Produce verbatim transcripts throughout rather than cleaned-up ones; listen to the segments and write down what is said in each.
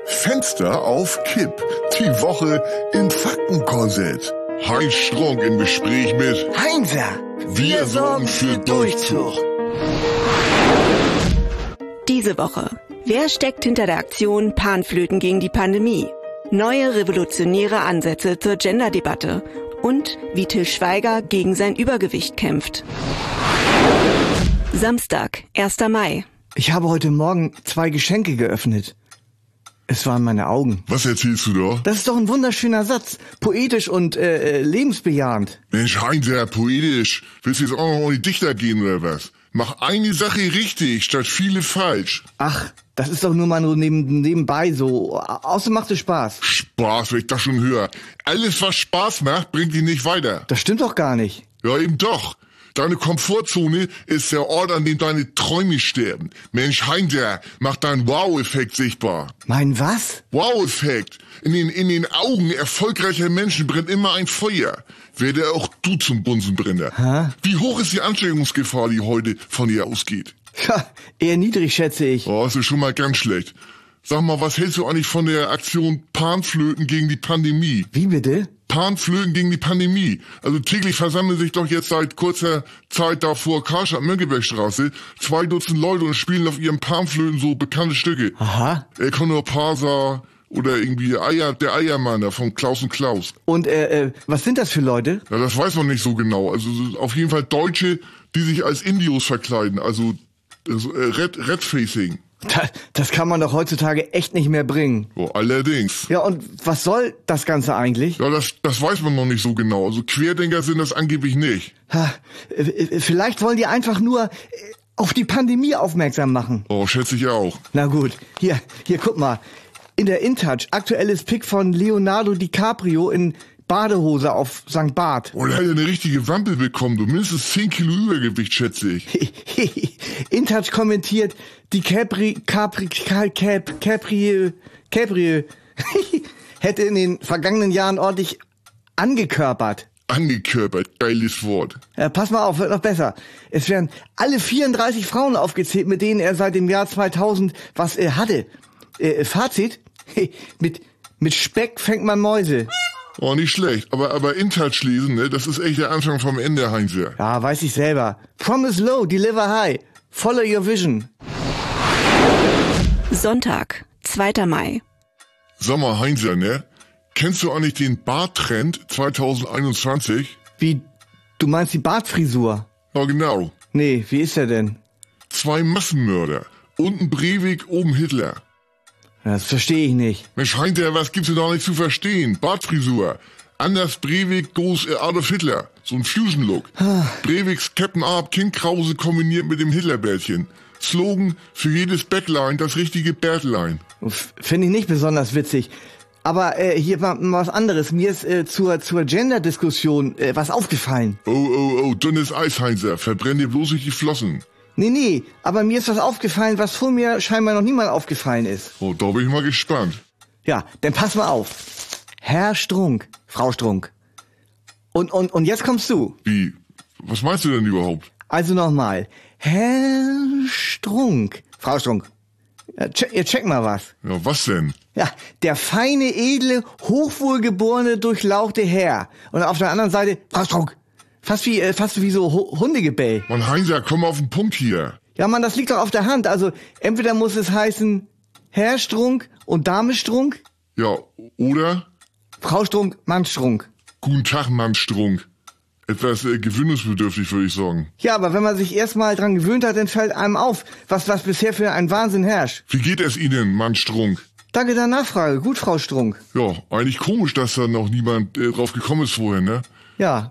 Fenster auf Kipp. Die Woche im Faktenkorsett. Heinz Strunk im Gespräch mit Heinzer. Wir sorgen für Durchzug. Diese Woche. Wer steckt hinter der Aktion Panflöten gegen die Pandemie? Neue revolutionäre Ansätze zur Gender-Debatte. Und wie Til Schweiger gegen sein Übergewicht kämpft. Samstag, erster Mai. Ich habe heute Morgen zwei Geschenke geöffnet. Es waren meine Augen. Was erzählst du da? Das ist doch ein wunderschöner Satz. Poetisch und äh, lebensbejahend. Mensch, Heinzer, poetisch. Willst du jetzt auch noch in die Dichter gehen oder was? Mach eine Sache richtig, statt viele falsch. Ach, das ist doch nur mal nur neben, nebenbei so. Außerdem macht es Spaß. Spaß, wenn ich das schon höre. Alles, was Spaß macht, bringt dich nicht weiter. Das stimmt doch gar nicht. Ja, eben doch. Deine Komfortzone ist der Ort, an dem deine Träume sterben. Mensch, Heinzer, mach deinen Wow-Effekt sichtbar. Mein was? Wow-Effekt. In den, in den Augen erfolgreicher Menschen brennt immer ein Feuer. Werde auch du zum Bunsenbrenner. Hä? Wie hoch ist die Ansteckungsgefahr, die heute von dir ausgeht? Ja, eher niedrig, schätze ich. Oh, das ist schon mal ganz schlecht. Sag mal, was hältst du eigentlich von der Aktion Panflöten gegen die Pandemie? Wie bitte? Panflöten gegen die Pandemie. Also täglich versammeln sich doch jetzt seit kurzer Zeit da vor Karstadt-Mönckebergstraße zwei Dutzend Leute und spielen auf ihren Panflöten so bekannte Stücke. Aha. El Condor Pasa oder irgendwie Eier, der Eiermann da von Klaus und Klaus. Und äh, äh, was sind das für Leute? Ja, das weiß man nicht so genau. Also auf jeden Fall Deutsche, die sich als Indios verkleiden. Also also, äh, Red, Red-Facing. Das, das kann man doch heutzutage echt nicht mehr bringen. Oh, allerdings. Ja, und was soll das Ganze eigentlich? Ja, das, das weiß man noch nicht so genau. Also Querdenker sind das angeblich nicht. Ha, äh, vielleicht wollen die einfach nur äh, auf die Pandemie aufmerksam machen. Oh, schätze ich auch. Na gut, hier, hier, guck mal. In der InTouch, aktuelles Pick von Leonardo DiCaprio in Badehose auf Sankt Barth. Oh, der hat ja eine richtige Wampe bekommen. Du mindestens zehn Kilo Übergewicht, schätze ich. InTouch kommentiert, die Capri, Capri, Cap, Capri, Capri, hätte in den vergangenen Jahren ordentlich angekörpert. Angekörpert, geiles Wort. Ja, pass mal auf, wird noch besser. Es werden alle vierunddreißig Frauen aufgezählt, mit denen er seit dem Jahr zweitausend was er hatte. Äh, Fazit? mit, mit Speck fängt man Mäuse. Oh, nicht schlecht. Aber, aber InTouch lesen, ne, das ist echt der Anfang vom Ende, Heinzer. Ja, weiß ich selber. Promise low, deliver high. Follow your vision. Sonntag, zweiter Mai. Sag mal, Heinzer, ne? Kennst du eigentlich den Barttrend zwanzig einundzwanzig? Wie, du meinst die Bartfrisur? Ja, genau. Nee, wie ist er denn? Zwei Massenmörder. Unten Breivik, oben Hitler. Das verstehe ich nicht. Mensch, Heinzer, was gibt's denn da nicht zu verstehen? Bartfrisur. Anders Breivik goes Adolf Hitler. So ein Fusion-Look. Breiviks Captain Ahab King Krause kombiniert mit dem Hitlerbärtchen. Slogan, für jedes Backline das richtige Bärtlein. Finde ich nicht besonders witzig. Aber äh, hier war mal was anderes. Mir ist äh, zur, zur Gender-Diskussion äh, was aufgefallen. Oh, oh, oh, dünnes Eis, Heinzer. Verbrenn dir bloß nicht die Flossen. Nee, nee, aber mir ist was aufgefallen, was vor mir scheinbar noch niemand aufgefallen ist. Oh, da bin ich mal gespannt. Ja, dann pass mal auf. Herr Strunk, Frau Strunk. Und, und, und jetzt kommst du. Wie? Was meinst du denn überhaupt? Also nochmal. Herr Strunk, Frau Strunk. Ja, check, ihr check mal was. Ja, was denn? Ja, der feine, edle, hochwohlgeborene, durchlauchte Herr. Und auf der anderen Seite, Frau Strunk. Fast wie, äh, fast wie so Ho- Hundegebell. Mann, Heinzer, komm mal auf den Punkt hier. Ja, Mann, das liegt doch auf der Hand. Also, entweder muss es heißen Herr Strunk und Dame Strunk. Ja, oder? Frau Strunk, Mann Strunk. Guten Tag, Mann Strunk. Etwas äh, gewöhnungsbedürftig, würde ich sagen. Ja, aber wenn man sich erstmal dran gewöhnt hat, dann fällt einem auf, was, was bisher für ein Wahnsinn herrscht. Wie geht es Ihnen, Mann Strunk? Danke der Nachfrage. Gut, Frau Strunk. Ja, eigentlich komisch, dass da noch niemand äh, drauf gekommen ist vorher, ne? Ja.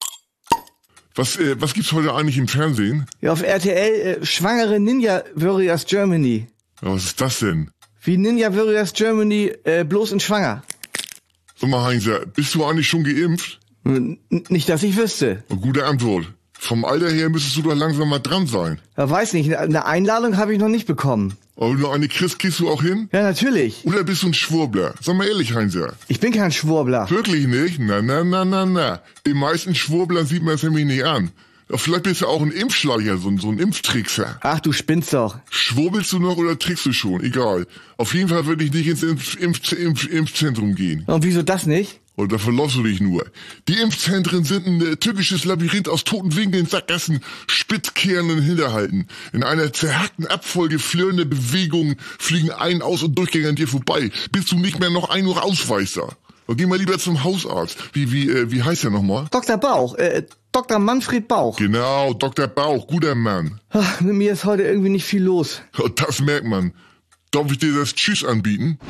Was, äh, was gibt's heute eigentlich im Fernsehen? Ja, auf R T L, äh, schwangere Ninja Warriors Germany. Ja, was ist das denn? Wie Ninja Warriors Germany, äh, bloß in schwanger. Sag mal, Heinzer, bist du eigentlich schon geimpft? N nicht, dass ich wüsste. Eine gute Antwort. Vom Alter her müsstest du doch langsam mal dran sein. Ja, weiß nicht, eine Einladung habe ich noch nicht bekommen. Aber wenn du eine kriegst, gehst du auch hin? Ja, natürlich. Oder bist du ein Schwurbler? Sag mal ehrlich, Heinzer. Ich bin kein Schwurbler. Wirklich nicht? Na, na, na, na, na. Den meisten Schwurblern sieht man es nämlich nicht an. Ja, vielleicht bist du auch ein Impfschleicher, so, ein- so ein Impftrickser. Ach, du spinnst doch. Schwurbelst du noch oder trickst du schon? Egal. Auf jeden Fall würde ich nicht ins Impf Impf Impf Impfzentrum gehen. Und wieso das nicht? Und da verläufst du dich nur. Die Impfzentren sind ein äh, tückisches Labyrinth aus toten Winkeln, Sackgassen, Spitzkehren und Hinterhalten. In einer zerhackten Abfolge flirrende Bewegungen fliegen Ein-, Aus- und Durchgänger an dir vorbei, bis du nicht mehr noch Ein- oder Ausweist da. Und geh mal lieber zum Hausarzt. Wie, wie, äh, wie heißt der nochmal? Doktor Bauch, äh, Doktor Manfred Bauch. Genau, Doktor Bauch, guter Mann. Ach, mit mir ist heute irgendwie nicht viel los. Und das merkt man. Darf ich dir das Tschüss anbieten?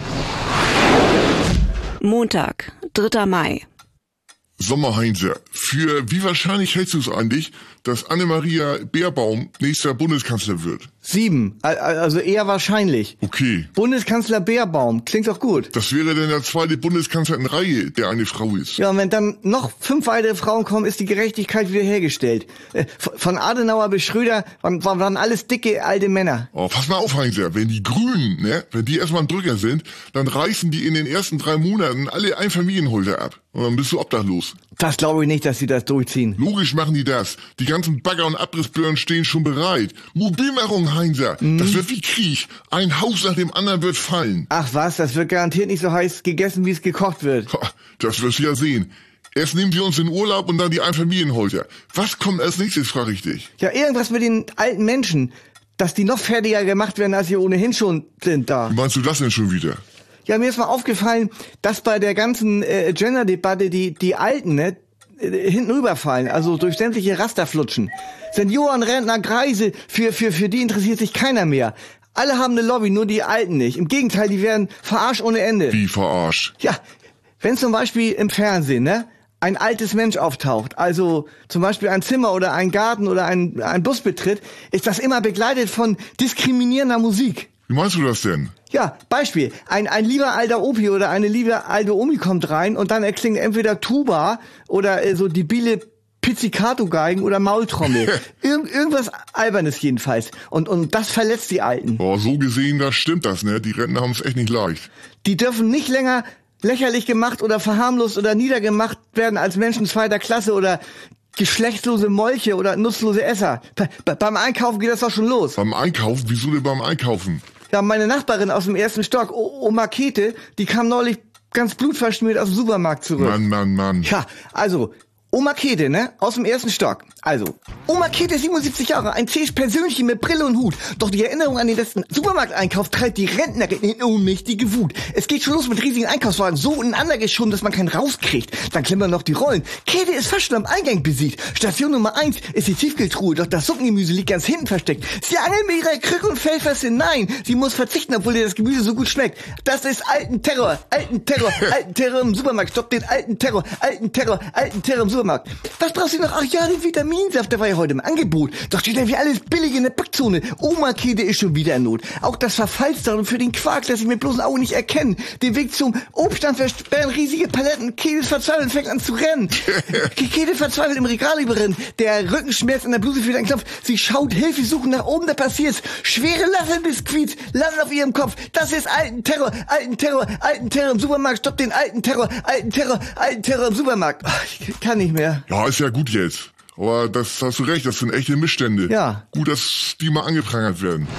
Montag, dritter Mai. Sommerheinzer, für wie wahrscheinlich hältst du es eigentlich, dass Annemaria Baerbaum nächster Bundeskanzler wird? Sieben, al- al- also eher wahrscheinlich. Okay. Bundeskanzler Baerbaum, klingt doch gut. Das wäre dann der zweite Bundeskanzler in Reihe, der eine Frau ist. Ja, und wenn dann noch fünf weitere Frauen kommen, ist die Gerechtigkeit wiederhergestellt. Äh, v- Von Adenauer bis Schröder waren, waren alles dicke, alte Männer. Oh, pass mal auf, Heinzer, wenn die Grünen, ne, wenn die erstmal ein Drücker sind, dann reißen die in den ersten drei Monaten alle Einfamilienhäuser ab. Und dann bist du obdachlos. Das glaube ich nicht, dass sie das durchziehen. Logisch machen die das. Die ganzen Bagger und Abrissbirnen stehen schon bereit. Mobilmachung, Heinzer. Das wird wie Krieg. Ein Haus nach dem anderen wird fallen. Ach was, das wird garantiert nicht so heiß gegessen, wie es gekocht wird. Ha, das wirst du ja sehen. Erst nehmen wir uns in Urlaub und dann die Einfamilienhäuser. Was kommt als nächstes, frage ich dich. Ja, irgendwas mit den alten Menschen, dass die noch fertiger gemacht werden, als sie ohnehin schon sind da. Wie meinst du das denn schon wieder? Ja, mir ist mal aufgefallen, dass bei der ganzen äh, Gender-Debatte die, die Alten, ne, äh, hinten rüberfallen, also durch sämtliche Raster flutschen. Senioren, Rentner, Greise, für, für, für die interessiert sich keiner mehr. Alle haben eine Lobby, nur die Alten nicht. Im Gegenteil, die werden verarscht ohne Ende. Wie verarscht? Ja, wenn zum Beispiel im Fernsehen, ne, ein altes Mensch auftaucht, also zum Beispiel ein Zimmer oder ein Garten oder ein, ein Bus betritt, ist das immer begleitet von diskriminierender Musik. Wie meinst du das denn? Ja, Beispiel. Ein, ein lieber alter Opi oder eine liebe alte Omi kommt rein und dann erklingt entweder Tuba oder äh, so debile Pizzicato-Geigen oder Maultrommel. Irgend, irgendwas Albernes jedenfalls. Und, und das verletzt die Alten. Oh, so gesehen, das stimmt das, ne? Die Rentner haben es echt nicht leicht. Die dürfen nicht länger lächerlich gemacht oder verharmlost oder niedergemacht werden als Menschen zweiter Klasse oder geschlechtslose Molche oder nutzlose Esser. Be- be- beim Einkaufen geht das doch schon los. Beim Einkaufen? Wieso denn beim Einkaufen? Ja, meine Nachbarin aus dem ersten Stock, o Oma Kete, die kam neulich ganz blutverschmiert aus dem Supermarkt zurück. Mann, Mann, Mann. Ja, also, Oma Kete, ne? Aus dem ersten Stock. Also, Oma Kete, siebenundsiebzig Jahre, ein zähes Persönchen mit Brille und Hut. Doch die Erinnerung an den letzten Supermarkteinkauf treibt die Rentnerin in ohnmächtige Wut. Es geht schon los mit riesigen Einkaufswagen, so ineinander geschoben, dass man keinen rauskriegt. Dann klimmern noch die Rollen. Kete ist fast schon am Eingang besiegt. Station Nummer eins ist die Tiefkühltruhe, doch das Suppengemüse liegt ganz hinten versteckt. Sie angelt mit ihrer Krücke und fällt fest hinein. Sie muss verzichten, obwohl ihr das Gemüse so gut schmeckt. Das ist alten Terror, alten Terror, alten Terror im Supermarkt. Stopp den alten Terror, alten Terror, alten Terror im Supermarkt. Was brauchst du noch? Ach ja, den Vitaminsaft, der war ja heute im Angebot. Doch steht ja wie alles billig in der Backzone. Oma Kete ist schon wieder in Not. Auch das Verfallsdatum für den Quark lässt sich mit bloßen Augen nicht erkennen. Den Weg zum Obststand versperren riesige Paletten. Kete ist verzweifelt und fängt an zu rennen. Kete verzweifelt im Regal überrennen. Der Rückenschmerz an der Bluse fühlt einen Knopf. Sie schaut Hilfe suchen nach oben, da passiert's. Schwere Lasselbiskuits landen auf ihrem Kopf. Das ist alten Terror, alten Terror, alten Terror im Supermarkt. Stopp den alten Terror, alten Terror, alten Terror im Supermarkt. Ach, ich kann nicht mehr. Ja, ist ja gut jetzt. Aber das hast du recht, das sind echte Missstände. Ja. Gut, dass die mal angeprangert werden.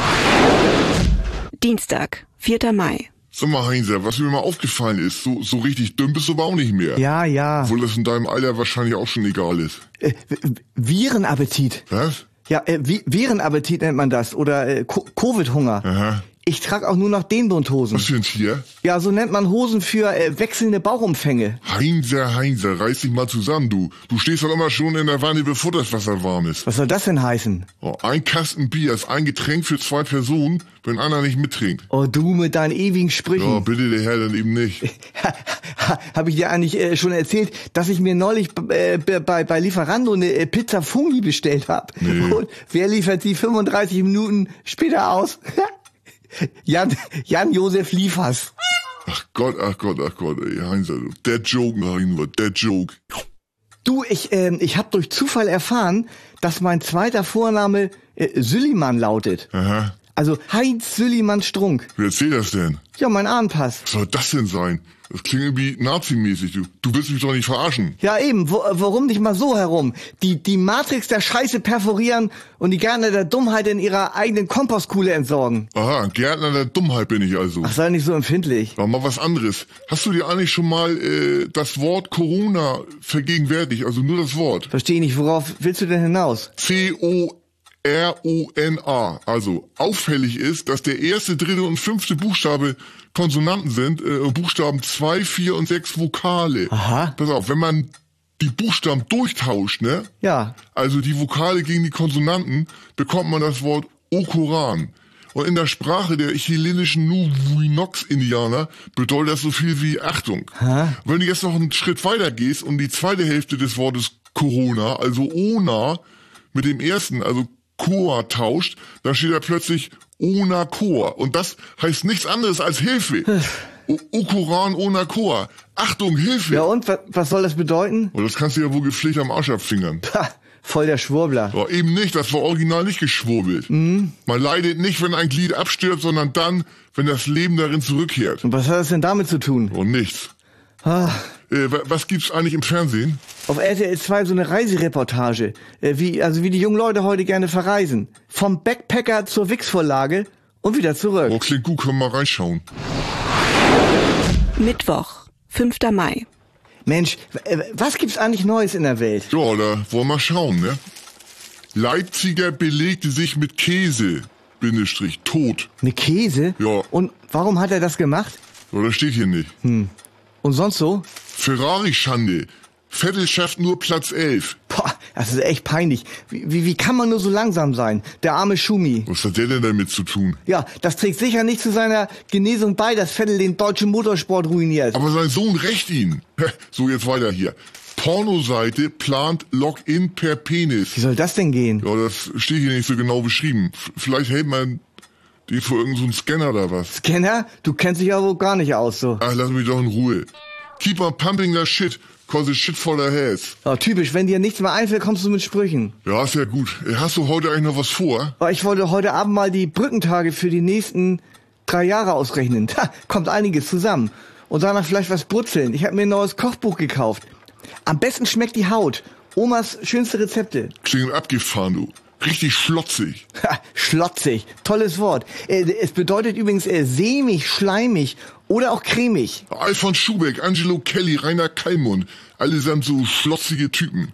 Dienstag, vierter Mai. Sag mal, Heinzer, was mir mal aufgefallen ist, so, so richtig dünn bist du aber auch nicht mehr. Ja, ja. Obwohl das in deinem Alter wahrscheinlich auch schon egal ist. Äh, V- Virenappetit. Was? Ja, äh, Vi- Virenappetit nennt man das. Oder äh, Co- Covid-Hunger. Aha. Ich trage auch nur noch Dehnbundhosen. Was für ein Tier? Ja, so nennt man Hosen für äh, wechselnde Bauchumfänge. Heinzer, Heinzer, reiß dich mal zusammen, du. Du stehst doch immer schon in der Wanne, bevor das Wasser warm ist. Was soll das denn heißen? Oh, ein Kasten Bier ist ein Getränk für zwei Personen, wenn einer nicht mittrinkt. Oh, du mit deinen ewigen Ja, Sprüchen. bitte der Herr dann eben nicht. Habe ich dir eigentlich äh, schon erzählt, dass ich mir neulich äh, bei, bei Lieferando eine äh, Pizza Fungi bestellt habe? Nee. Und wer liefert sie fünfunddreißig Minuten später aus? Jan, Jan-Josef Liefers. Ach Gott, ach Gott, ach Gott, ey, Heinzer, du. Der Joke, mach ich nur, der Joke. Du, ich, ähm, ich habe durch Zufall erfahren, dass mein zweiter Vorname äh, Süleyman lautet. Aha. Also Heinz Süllimann Strunk. Wer erzählt das denn? Ja, mein Ahnenpass. Was soll das denn sein? Das klingt irgendwie nazimäßig. Du, du willst mich doch nicht verarschen. Ja eben, wo, warum nicht mal so herum? Die, die Matrix der Scheiße perforieren und die Gärtner der Dummheit in ihrer eigenen Kompostkuhle entsorgen. Aha, Gärtner der Dummheit bin ich also. Ach, sei nicht so empfindlich. Aber mal was anderes. Hast du dir eigentlich schon mal äh, das Wort Corona vergegenwärtigt? Also nur das Wort. Verstehe nicht, worauf willst du denn hinaus? C O R O N A. Also auffällig ist, dass der erste, dritte und fünfte Buchstabe Konsonanten sind, äh, Buchstaben zwei, vier und sechs Vokale. Aha. Pass auf, wenn man die Buchstaben durchtauscht, ne? Ja. Also die Vokale gegen die Konsonanten, bekommt man das Wort Okoran. Und in der Sprache der chilenischen Nuwinox-Indianer bedeutet das so viel wie Achtung. Ha? Wenn du jetzt noch einen Schritt weiter gehst und die zweite Hälfte des Wortes Corona, also Ona, mit dem ersten, also Koa tauscht, dann steht da plötzlich Ona Koa. Und das heißt nichts anderes als Hilfe. Okoran Ona Koa. Achtung, Hilfe. Ja und, was, was soll das bedeuten? Und das kannst du ja wohl gepflegt am Arsch abfingern. Pah, voll der Schwurbler. Ja, eben nicht, das war original nicht geschwurbelt. Mhm. Man leidet nicht, wenn ein Glied abstirbt, sondern dann, wenn das Leben darin zurückkehrt. Und was hat das denn damit zu tun? Und nichts. Ah. Äh, was gibt's eigentlich im Fernsehen? Auf R T L zwei so eine Reisereportage, äh, wie also wie die jungen Leute heute gerne verreisen. Vom Backpacker zur Wix-Vorlage und wieder zurück. Oh, klingt gut, können wir mal reinschauen. Mittwoch, fünfter Mai. Mensch, äh, was gibt's eigentlich Neues in der Welt? Ja, da wollen wir schauen, ne? Leipziger belegte sich mit Käse, Bindestrich, tot. Mit Käse? Ja. Und warum hat er das gemacht? Ja, das steht hier nicht. Hm. Und sonst so? Ferrari-Schande. Vettel schafft nur Platz elf. Boah, das ist echt peinlich. Wie, wie, wie kann man nur so langsam sein? Der arme Schumi. Was hat der denn damit zu tun? Ja, das trägt sicher nicht zu seiner Genesung bei, dass Vettel den deutschen Motorsport ruiniert. Aber sein Sohn rächt ihn. So, jetzt weiter hier. Pornoseite plant Login per Penis. Wie soll das denn gehen? Ja, das steht hier nicht so genau beschrieben. F- vielleicht hält man die vor irgendeinem so Scanner oder was. Scanner? Du kennst dich ja wohl gar nicht aus, so. Ach, lass mich doch in Ruhe. Keep on pumping that shit, cause it's shit for the heads. Ja, typisch, wenn dir nichts mehr einfällt, kommst du mit Sprüchen. Ja, ist ja gut. Hast du heute eigentlich noch was vor? Aber ich wollte heute Abend mal die Brückentage für die nächsten drei Jahre ausrechnen. Ha, kommt einiges zusammen. Und danach vielleicht was brutzeln. Ich habe mir ein neues Kochbuch gekauft. Am besten schmeckt die Haut. Omas schönste Rezepte. Klingt abgefahren, du. Richtig schlotzig. Ha, schlotzig. Tolles Wort. Äh, es bedeutet übrigens äh, sämig, schleimig oder auch cremig. Alfons Schubeck, Angelo Kelly, Rainer Kallmund. Allesamt so schlotzige Typen.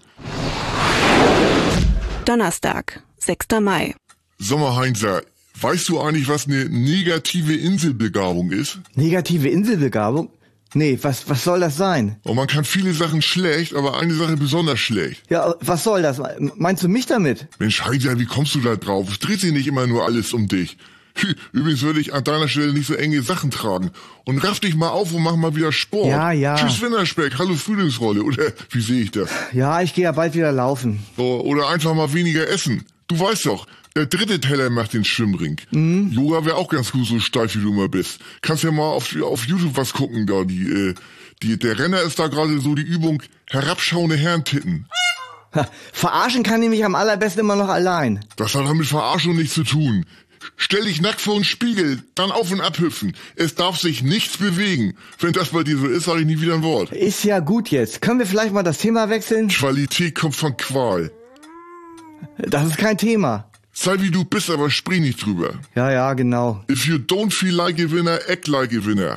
Donnerstag, sechster Mai. Sommerheinzer, weißt du eigentlich, was eine negative Inselbegabung ist? Negative Inselbegabung? Nee, was, was soll das sein? Und man kann viele Sachen schlecht, aber eine Sache besonders schlecht. Ja, was soll das? Meinst du mich damit? Mensch, Heinzer, wie kommst du da drauf? Es dreht sich nicht immer nur alles um dich. Übrigens würde ich an deiner Stelle nicht so enge Sachen tragen. Und raff dich mal auf und mach mal wieder Sport. Ja, ja. Tschüss Winterspeck, hallo Frühlingsrolle. Oder wie sehe ich das? Ja, ich gehe ja bald wieder laufen. Oder einfach mal weniger essen. Du weißt doch, der dritte Teller macht den Schwimmring. Mhm. Yoga wäre auch ganz gut, so steif wie du mal bist. Kannst ja mal auf, auf YouTube was gucken da. Die, äh, die, der Renner ist da gerade so die Übung herabschauende Herrentitten. Ha, verarschen kann ich mich am allerbesten immer noch allein. Das hat doch mit Verarschung nichts zu tun. Stell dich nackt vor den Spiegel, dann auf und abhüpfen. Es darf sich nichts bewegen. Wenn das bei dir so ist, sage ich nie wieder ein Wort. Ist ja gut jetzt. Können wir vielleicht mal das Thema wechseln? Qualität kommt von Qual. Das ist kein Thema. Sei wie du bist, aber sprich nicht drüber. Ja, ja, genau. If you don't feel like a winner, act like a winner.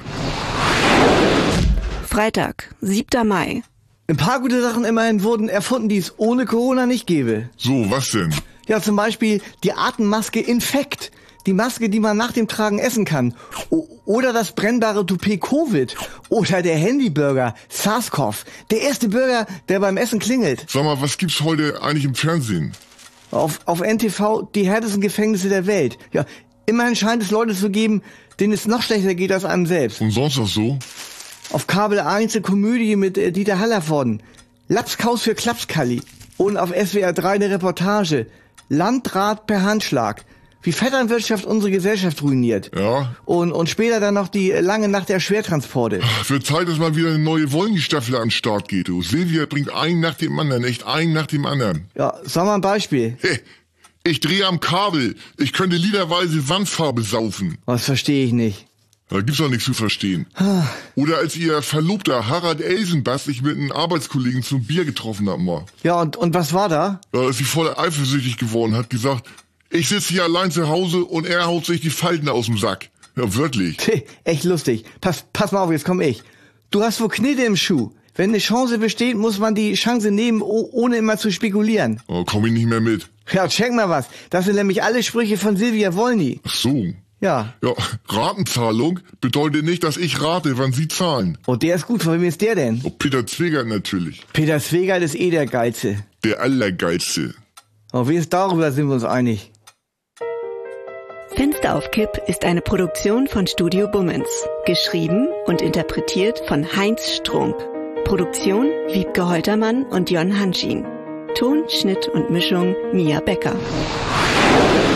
Freitag, siebter Mai. Ein paar gute Sachen immerhin wurden erfunden, die es ohne Corona nicht gäbe. So, was denn? Ja, zum Beispiel die Atemmaske Infekt. Die Maske, die man nach dem Tragen essen kann. O- oder das brennbare Toupet Covid. Oder der Handyburger SARS-CoV. Der erste Burger, der beim Essen klingelt. Sag mal, was gibt's heute eigentlich im Fernsehen? Auf, auf N T V die härtesten Gefängnisse der Welt. Ja, immerhin scheint es Leute zu geben, denen es noch schlechter geht als einem selbst. Und sonst was so? Auf Kabel eins eine Komödie mit äh, Dieter Hallervorden. Lapskaus für Klapskalli. Und auf S W R drei eine Reportage. Landrat per Handschlag. Wie Vetternwirtschaft unsere Gesellschaft ruiniert. Ja. Und, und später dann noch die lange Nacht der Schwertransporte. Wird Zeit, dass mal wieder eine neue Wollny-Staffel an den Start geht, du. Silvia bringt einen nach dem anderen, echt einen nach dem anderen. Ja, sag mal ein Beispiel. Hey, Ich drehe am Kabel. Ich könnte liederweise Wandfarbe saufen. Was verstehe ich nicht. Da gibt's doch nichts zu verstehen. Oder als ihr Verlobter Harald Elsenbach sich mit einem Arbeitskollegen zum Bier getroffen hat mal. Ja, und, und was war da? Da ist sie voll eifersüchtig geworden, hat gesagt, ich sitze hier allein zu Hause und er haut sich die Falten aus dem Sack. Ja, wirklich. Tch, echt lustig. Pass, pass mal auf, jetzt komm ich. Du hast wohl Knete im Schuh. Wenn eine Chance besteht, muss man die Chance nehmen, oh, ohne immer zu spekulieren. Oh, komm ich nicht mehr mit. Ja, check mal was. Das sind nämlich alle Sprüche von Silvia Wolny. Ach so. Ja. Ja, Ratenzahlung bedeutet nicht, dass ich rate, wann sie zahlen. Oh, der ist gut. Von wem ist der denn? Oh, Peter Zwegert natürlich. Peter Zwegert ist eh der Geilste. Der Allergeilste. Oh, wie ist darüber, sind wir uns einig. Fenster auf Kipp ist eine Produktion von Studio Bummens. Geschrieben und interpretiert von Heinz Strunk. Produktion Wiebke Holtermann und Jon Hanschin. Ton, Schnitt und Mischung Mia Becker.